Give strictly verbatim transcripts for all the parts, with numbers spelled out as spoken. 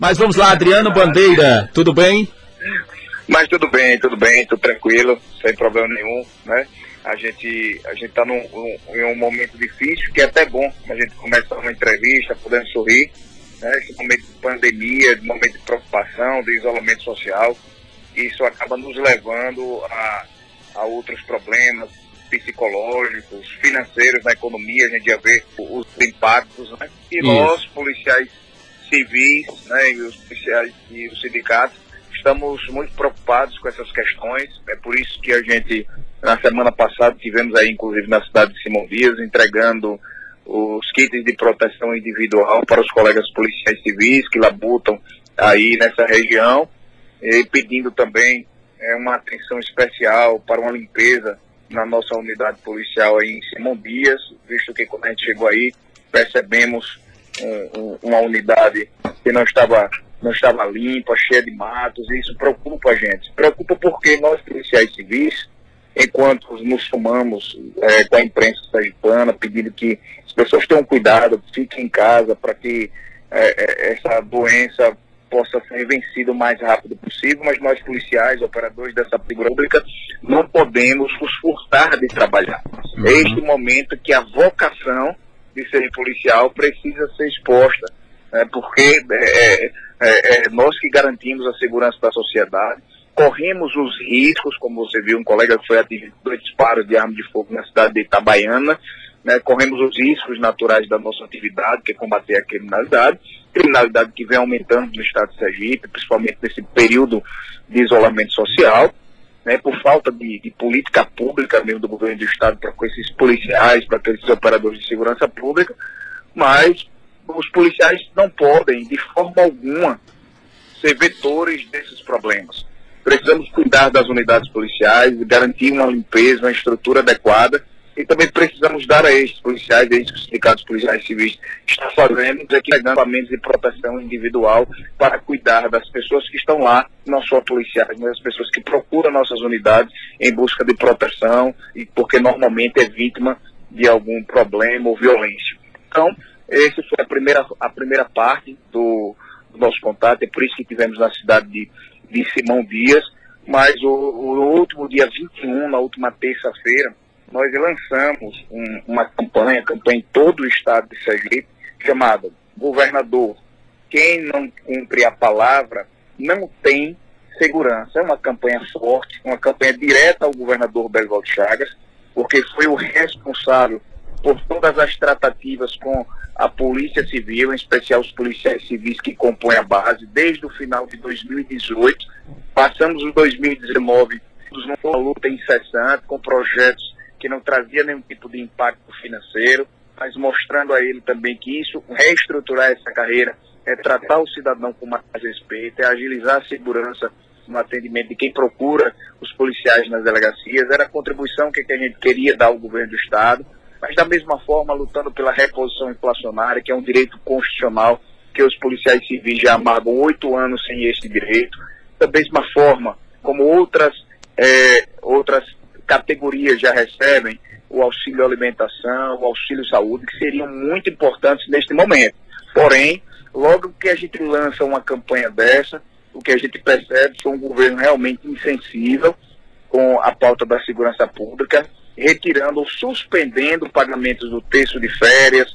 Mas vamos lá, Adriano Bandeira, tudo bem? Mas tudo bem, tudo bem, tudo tranquilo, sem problema nenhum, né? A gente a gente tá num, um, em um momento difícil, que é até bom a gente começar uma entrevista, podendo sorrir, né? Esse momento de pandemia, de momento de preocupação, de isolamento social, isso acaba nos levando a, a outros problemas psicológicos, financeiros na economia, a gente já vê os impactos, né? E isso. Nós, policiais civis, né, e os policiais e os sindicatos, estamos muito preocupados com essas questões. É por isso que a gente, na semana passada, tivemos aí, inclusive na cidade de Simão Dias, entregando os kits de proteção individual para os colegas policiais civis que labutam aí nessa região, e pedindo também é, uma atenção especial para uma limpeza na nossa unidade policial aí em Simão Dias, visto que quando a gente chegou aí, percebemos um, um, uma unidade que não estava não estava limpa, cheia de matos, e isso preocupa a gente. Preocupa porque nós, policiais civis, enquanto nos somamos é, com a imprensa sergipana, pedindo que as pessoas tenham cuidado, fiquem em casa, para que é, essa doença possa ser vencida o mais rápido possível, mas nós, policiais, operadores dessa figura pública, não podemos nos furtar de trabalhar. Uhum. É este momento que a vocação de ser policial precisa ser exposta, né, porque é, é, é nós que garantimos a segurança da sociedade, corremos os riscos, como você viu, um colega que foi atingido por dois disparos de arma de fogo na cidade de Itabaiana, né, corremos os riscos naturais da nossa atividade, que é combater a criminalidade, criminalidade que vem aumentando no estado de Sergipe, principalmente nesse período de isolamento social, né, por falta de, de política pública mesmo do governo do estado para com esses policiais, para com esses operadores de segurança pública, mas os policiais não podem, de forma alguma, ser vetores desses problemas. Precisamos cuidar das unidades policiais, garantir uma limpeza, uma estrutura adequada, e também precisamos dar a esses policiais, a esses sindicatos policiais civis estão fazendo, equipamentos de proteção individual para cuidar das pessoas que estão lá, não só policiais, mas as pessoas que procuram nossas unidades em busca de proteção, e porque normalmente é vítima de algum problema ou violência. Então, essa foi a primeira, a primeira parte do, do nosso contato, é por isso que tivemos na cidade de, de Simão Dias, mas o, o último dia vinte e um, na última terça-feira, nós lançamos um, uma campanha, campanha em todo o estado de Sergipe, chamada Governador, quem não cumpre a palavra não tem segurança. É uma campanha forte, uma campanha direta ao governador Belivaldo Chagas, porque foi o responsável por todas as tratativas com a Polícia Civil, em especial os policiais civis que compõem a base, desde o final de dois mil e dezoito. Passamos o dois mil e dezenove numa luta incessante, com projetos que não trazia nenhum tipo de impacto financeiro, mas mostrando a ele também que isso, reestruturar essa carreira, é tratar o cidadão com mais respeito, é agilizar a segurança no atendimento de quem procura os policiais nas delegacias. Era a contribuição que a gente queria dar ao governo do estado, mas da mesma forma lutando pela reposição inflacionária, que é um direito constitucional, que os policiais civis já amargam oito anos sem esse direito. Da mesma forma, como outras, é, outras categorias já recebem o auxílio alimentação, o auxílio saúde, que seriam muito importantes neste momento. Porém, logo que a gente lança uma campanha dessa, o que a gente percebe é um governo realmente insensível com a pauta da segurança pública, retirando ou suspendendo pagamentos do terço de férias,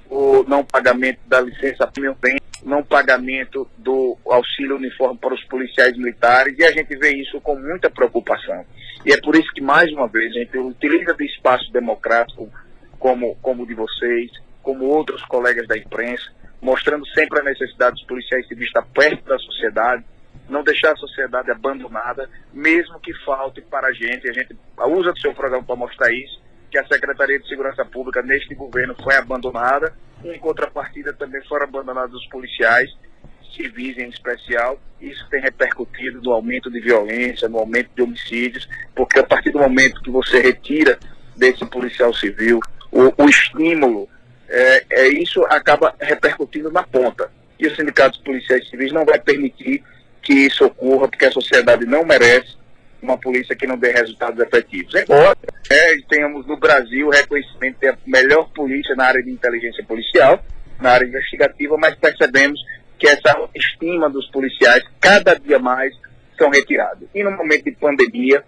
o não pagamento da licença premium, não pagamento do auxílio uniforme para os policiais militares, e a gente vê isso com muita preocupação. E é por isso que, mais uma vez, a gente utiliza do espaço democrático como, como o de vocês, como outros colegas da imprensa, mostrando sempre a necessidade dos policiais civis estar perto da sociedade, não deixar a sociedade abandonada, mesmo que falte para a gente. A gente usa do seu programa para mostrar isso, que a Secretaria de Segurança Pública neste governo foi abandonada, e em contrapartida também foram abandonados os policiais civis em especial. Isso tem repercutido no aumento de violência, no aumento de homicídios, porque a partir do momento que você retira desse policial civil o, o estímulo, é, é, isso acaba repercutindo na ponta. E o Sindicato dos Policiais Civis não vai permitir que isso ocorra, porque a sociedade não merece uma polícia que não dê resultados efetivos. Embora é, tenhamos no Brasil o reconhecimento de a melhor polícia na área de inteligência policial, na área investigativa, mas percebemos que essa estima dos policiais cada dia mais são retirados. E no momento de pandemia,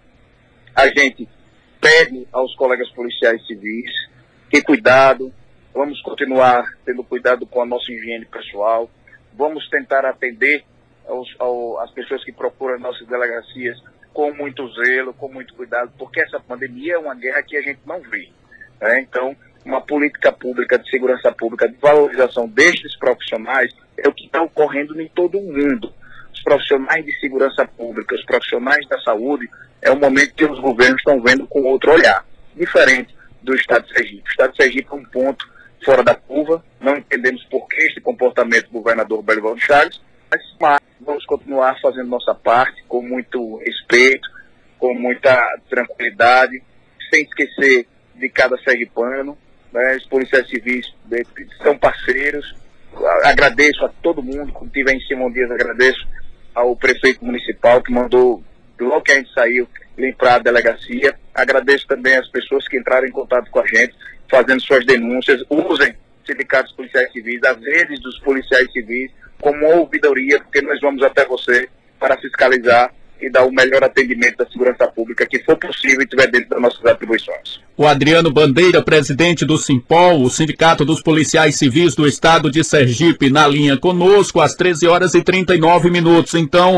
a gente pede aos colegas policiais civis que cuidado, vamos continuar tendo cuidado com a nossa higiene pessoal, vamos tentar atender aos, ao, as pessoas que procuram nossas delegacias com muito zelo, com muito cuidado, porque essa pandemia é uma guerra que a gente não vê. Né? Então, uma política pública de segurança pública, de valorização destes profissionais, é o que está ocorrendo em todo o mundo. Os profissionais de segurança pública, os profissionais da saúde, é um momento que os governos estão vendo com outro olhar, diferente do Estado de Sergipe. O Estado de Sergipe é um ponto fora da curva, não entendemos por que este comportamento do governador Belivaldo Chagas, mas vamos continuar fazendo nossa parte com muito respeito, com muita tranquilidade, sem esquecer de cada sergipano, né? Os policiais civis são parceiros. Agradeço a todo mundo, como tive aí em Simão Dias, agradeço ao prefeito municipal que mandou, logo que a gente saiu, limpar a delegacia. Agradeço também as pessoas que entraram em contato com a gente, fazendo suas denúncias. Usem sindicatos policiais civis, as redes dos policiais civis, como ouvidoria, porque nós vamos até você para fiscalizar e dar o melhor atendimento da segurança pública que for possível e estiver dentro das nossas atribuições. O Adriano Bandeira, presidente do Simpol, o Sindicato dos Policiais Civis do Estado de Sergipe, na linha conosco, às treze horas e trinta e nove minutos. Então,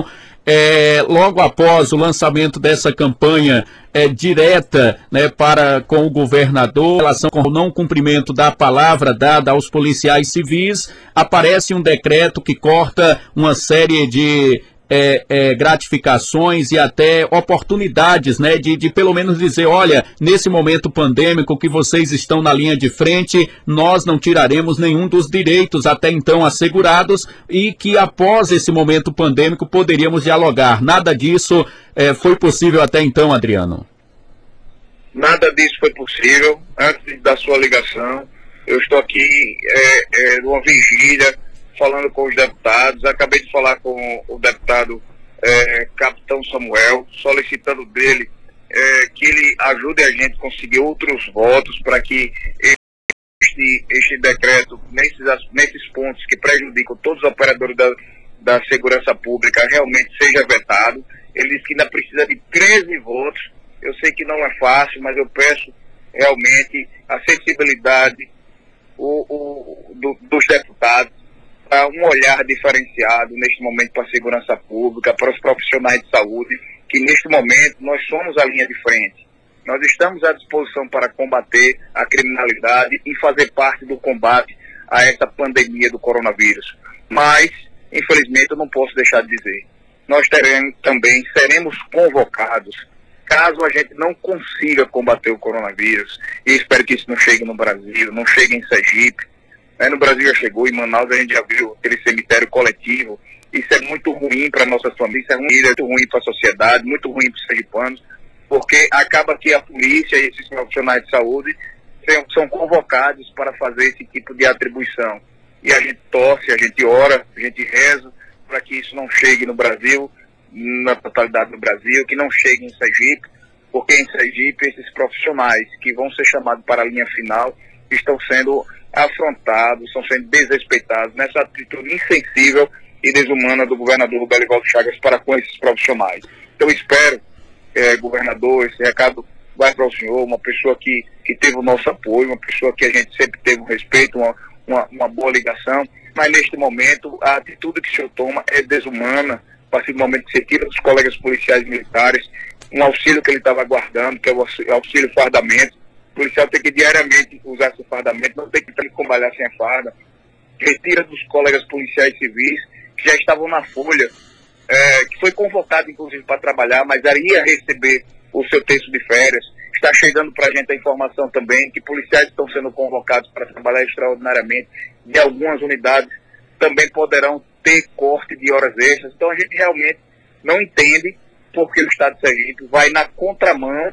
é, logo após o lançamento dessa campanha é, direta, né, para com o governador, em relação com o não cumprimento da palavra dada aos policiais civis, aparece um decreto que corta uma série de É, é, gratificações e até oportunidades, né, de, de pelo menos dizer, olha, nesse momento pandêmico que vocês estão na linha de frente, nós não tiraremos nenhum dos direitos até então assegurados e que após esse momento pandêmico poderíamos dialogar. Nada disso é, foi possível até então, Adriano? Nada disso foi possível. Antes da sua ligação, eu estou aqui é, é, numa vigília, falando com os deputados. Acabei de falar com o deputado é, Capitão Samuel, solicitando dele é, que ele ajude a gente a conseguir outros votos para que este, este decreto, nesses, nesses pontos que prejudicam todos os operadores da, da segurança pública, realmente seja vetado. Ele disse que ainda precisa de treze votos. Eu sei que não é fácil, mas eu peço realmente a sensibilidade o, o, do, dos deputados, para um olhar diferenciado neste momento para a segurança pública, para os profissionais de saúde, que neste momento nós somos a linha de frente. Nós estamos à disposição para combater a criminalidade e fazer parte do combate a essa pandemia do coronavírus. Mas, infelizmente, eu não posso deixar de dizer, nós teremos, também seremos convocados, caso a gente não consiga combater o coronavírus, e espero que isso não chegue no Brasil, não chegue em Sergipe. Né, no Brasil já chegou, em Manaus a gente já viu aquele cemitério coletivo. Isso é muito ruim para nossas famílias, é muito ruim para a sociedade, muito ruim para os sergipanos, porque acaba que a polícia e esses profissionais de saúde são convocados para fazer esse tipo de atribuição. E a gente torce, a gente ora, a gente reza para que isso não chegue no Brasil, na totalidade do Brasil, que não chegue em Sergipe, porque em Sergipe esses profissionais que vão ser chamados para a linha final estão sendo afrontados, estão sendo desrespeitados nessa atitude insensível e desumana do governador Belivaldo Chagas para com esses profissionais. Então espero, é, governador, esse recado vai para o senhor, uma pessoa que, que teve o nosso apoio, uma pessoa que a gente sempre teve um respeito, uma, uma, uma boa ligação, mas neste momento a atitude que o senhor toma é desumana. A partir do momento que você tira dos colegas policiais militares um auxílio que ele estava aguardando, que é o auxílio fardamento. O policial tem que diariamente usar esse fardamento, não tem que trabalhar sem a farda. Retira dos colegas policiais civis que já estavam na folha, é, que foi convocado inclusive para trabalhar, mas iria receber o seu texto de férias. Está chegando para a gente a informação também que policiais estão sendo convocados para trabalhar extraordinariamente e algumas unidades também poderão ter corte de horas extras. Então a gente realmente não entende porque o Estado de Sergipe vai na contramão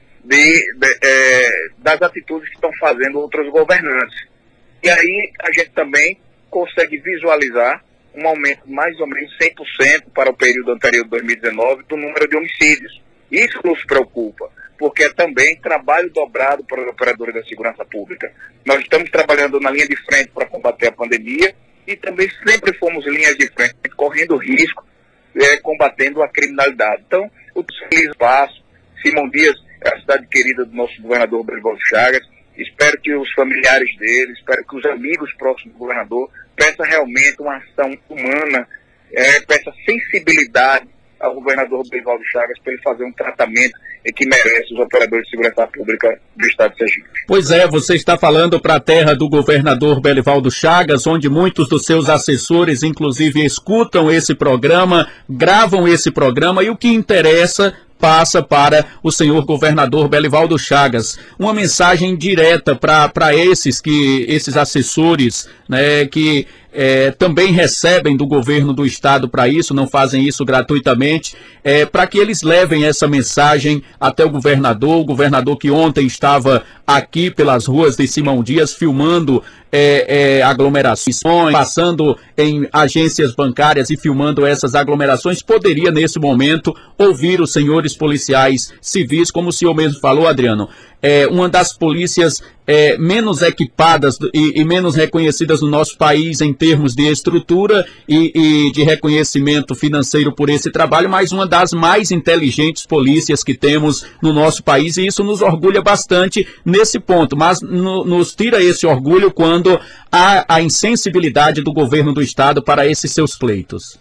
de, de, é, das atitudes que estão fazendo outros governantes. E aí a gente também consegue visualizar um aumento de mais ou menos cem por cento para o período anterior de dois mil e dezenove do número de homicídios. Isso nos preocupa, porque é também trabalho dobrado para os operadores da segurança pública. Nós estamos trabalhando na linha de frente para combater a pandemia e também sempre fomos linhas de frente, correndo risco, é, combatendo a criminalidade. Então, o Feliz Passo, Simão Dias é a cidade querida do nosso governador Belivaldo Chagas. Espero que os familiares dele, espero que os amigos próximos do governador peçam realmente uma ação humana, é, peça sensibilidade ao governador Belivaldo Chagas para ele fazer um tratamento que merece os operadores de segurança pública do estado de Sergipe. Pois é, você está falando para a terra do governador Belivaldo Chagas, onde muitos dos seus assessores, inclusive, escutam esse programa, gravam esse programa, e o que interessa passa para o senhor governador Belivaldo Chagas. Uma mensagem direta para esses, que, esses assessores, né, que é, também recebem do governo do estado para isso, não fazem isso gratuitamente, é, para que eles levem essa mensagem até o governador, o governador que ontem estava aqui pelas ruas de Simão Dias filmando é, é, aglomerações, passando em agências bancárias e filmando essas aglomerações, poderia nesse momento ouvir os senhores policiais civis, como o senhor mesmo falou, Adriano, é uma das polícias é, menos equipadas e, e menos reconhecidas no nosso país em termos de estrutura e, e de reconhecimento financeiro por esse trabalho, mas uma das mais inteligentes polícias que temos no nosso país, e isso nos orgulha bastante nesse ponto, mas no, nos tira esse orgulho quando há a insensibilidade do governo do estado para esses seus pleitos.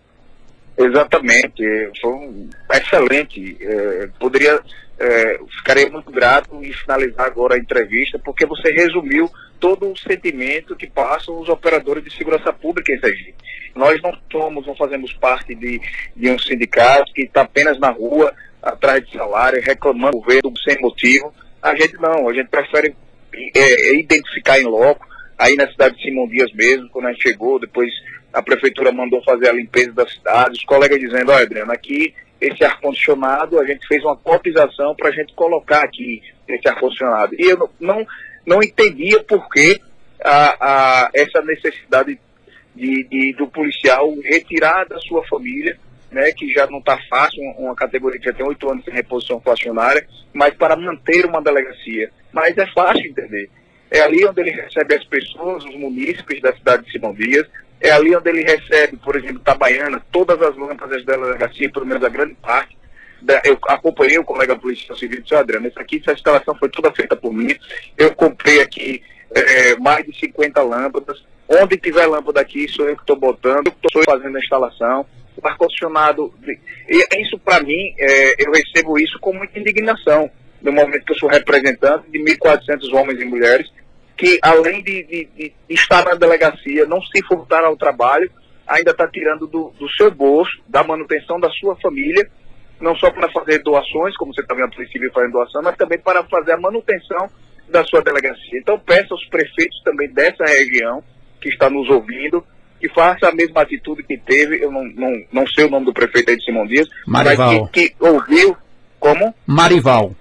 Exatamente, foi um excelente, é, poderia, é, ficaria muito grato em finalizar agora a entrevista, porque você resumiu todo o sentimento que passam os operadores de segurança pública em Sergipe. Nós não somos, não fazemos parte de, de um sindicato que está apenas na rua, atrás de salário, reclamando do governo sem motivo. A gente não, a gente prefere é, identificar em loco, aí na cidade de Simão Dias mesmo, quando a gente chegou, depois a prefeitura mandou fazer a limpeza da cidade, os colegas dizendo, olha, Adriano, aqui esse ar-condicionado, a gente fez uma cotização para a gente colocar aqui esse ar-condicionado. E eu não, não, não entendia por que a, a, essa necessidade de, de, do policial retirar da sua família, né, que já não está fácil, uma categoria que já tem oito anos sem reposição funcionária, mas para manter uma delegacia. Mas é fácil entender. É ali onde ele recebe as pessoas, os munícipes da cidade de Simão Dias, é ali onde ele recebe, por exemplo, Itabaiana, todas as lâmpadas da delegacia, pelo menos a grande parte. Da, eu acompanhei o colega policial civil e disse, Adriano, essa aqui, essa instalação foi toda feita por mim. Eu comprei aqui é, mais de cinquenta lâmpadas. Onde tiver lâmpada aqui, sou eu que estou botando, eu estou fazendo a instalação. O ar-condicionado, e isso para mim, é, eu recebo isso com muita indignação, no momento que eu sou representante de mil e quatrocentos homens e mulheres, que além de, de, de estar na delegacia, não se furtar ao trabalho, ainda está tirando do, do seu bolso, da manutenção da sua família, não só para fazer doações, como você está vendo a Polícia Civil fazendo doação, mas também para fazer a manutenção da sua delegacia. Então peço aos prefeitos também dessa região, que está nos ouvindo, que faça a mesma atitude que teve, eu não, não, não sei o nome do prefeito aí de Simão Dias, Marival. mas que, que ouviu, como? Marival.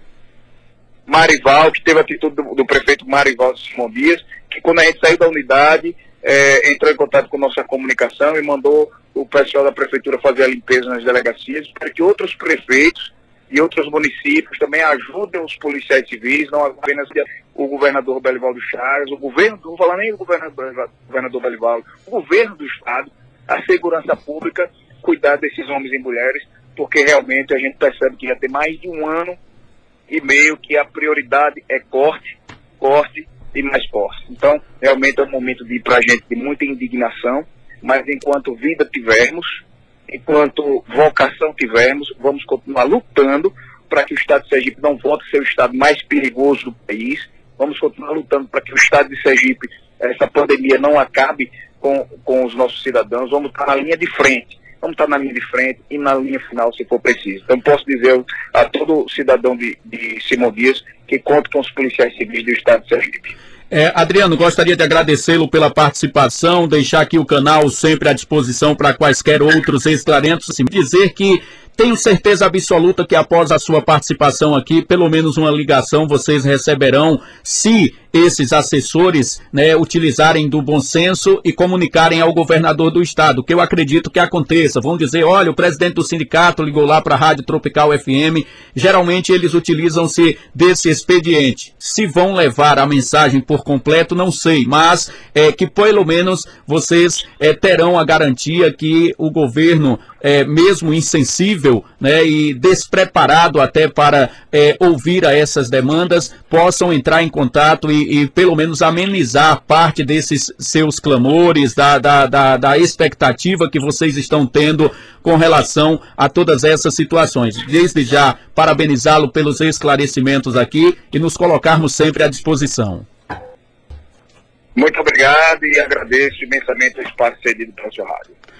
Marival, que teve a atitude do, do prefeito Marival de Simão Dias, que quando a gente saiu da unidade, é, entrou em contato com nossa comunicação e mandou o pessoal da prefeitura fazer a limpeza nas delegacias, para que outros prefeitos e outros municípios também ajudem os policiais civis, não apenas o governador Belivaldo Chagas, o governo, não vou falar nem o governador, governador Belivaldo, o governo do estado, a segurança pública, cuidar desses homens e mulheres, porque realmente a gente percebe que já tem mais de um ano e meio que a prioridade é corte, corte e mais corte. Então, realmente é um momento de para a gente de muita indignação, mas enquanto vida tivermos, enquanto vocação tivermos, vamos continuar lutando para que o estado de Sergipe não volte a ser o estado mais perigoso do país. Vamos continuar lutando para que o estado de Sergipe, essa pandemia não acabe com, com os nossos cidadãos. Vamos estar na linha de frente. Vamos estar na linha de frente e na linha final, se for preciso. Então, posso dizer a todo cidadão de, de Simão Dias que conta com os policiais civis do estado de Sergipe. É, Adriano, gostaria de agradecê-lo pela participação, deixar aqui o canal sempre à disposição para quaisquer outros esclarecimentos, assim, dizer que tenho certeza absoluta que após a sua participação aqui, pelo menos uma ligação vocês receberão, se esses assessores, né, utilizarem do bom senso e comunicarem ao governador do estado, que eu acredito que aconteça. Vão dizer, olha, o presidente do sindicato ligou lá para a Rádio Tropical F M, geralmente eles utilizam-se desse expediente. Se vão levar a mensagem por completo, não sei, mas é, que pelo menos vocês é, terão a garantia que o governo, é, mesmo insensível, né, e despreparado até para é, ouvir a essas demandas, possam entrar em contato e, e pelo menos amenizar parte desses seus clamores, da, da, da, da expectativa que vocês estão tendo com relação a todas essas situações. Desde já, parabenizá-lo pelos esclarecimentos aqui e nos colocarmos sempre à disposição. Muito obrigado e agradeço imensamente o espaço cedido pela sua rádio.